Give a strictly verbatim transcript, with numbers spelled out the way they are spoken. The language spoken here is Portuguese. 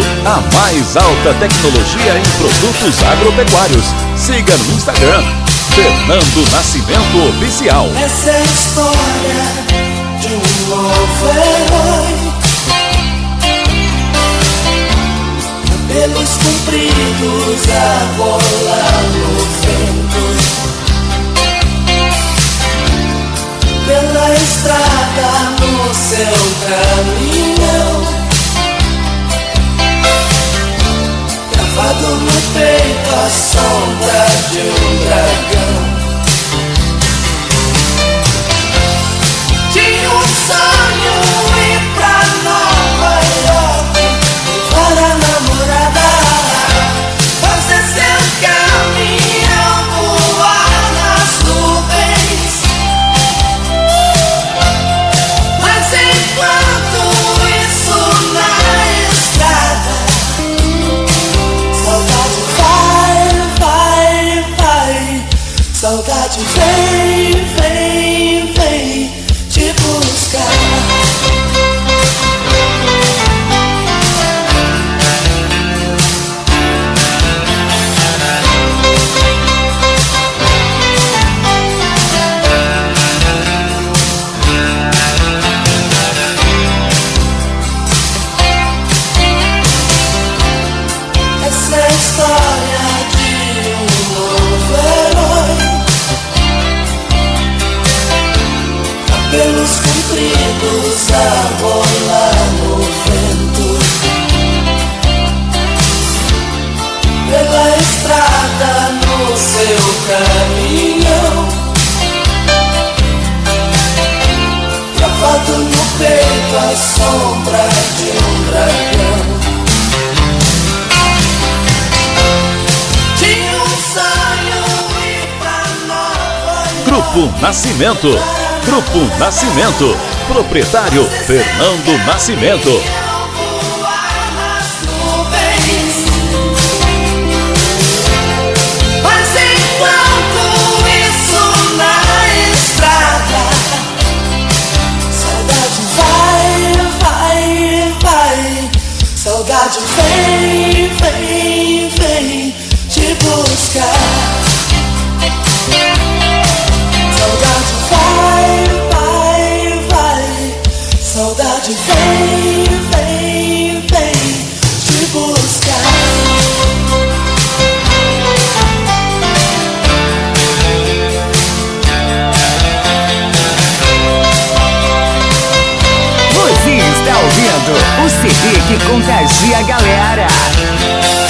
a mais alta tecnologia em produtos agropecuários. Siga no Instagram, Fernando Nascimento Oficial. Essa é a história de um novo herói. Cabelos compridos a rolar no vento, pela estrada no seu caminhão, gravado no peito a sombra de um dragão. Tinha um sonho ir pra Nova York, para a namorada, fazer seu caminhão voar nas nuvens. Mas enquanto isso na estrada, saudade vai, vai, vai. Saudade vem, vem, vem te buscar. Essa é a história de um novo herói. Cabelos compridos a rolar no vento, pela estrada no seu caminhão, gravado no peito a sombra de um dragão. Tinha um sonho ir pra Nova York. Grupo Nascimento. Grupo Nascimento. Proprietário Fernando Nascimento. Voar nas nuvens. Mas enquanto isso na estrada, saudade vai, vai, vai. Saudade vem, vem, vem te buscar. Saudade vai, vai, vai. Saudade vem, vem, vem te buscar. Você está ouvindo o C D que contagia a galera.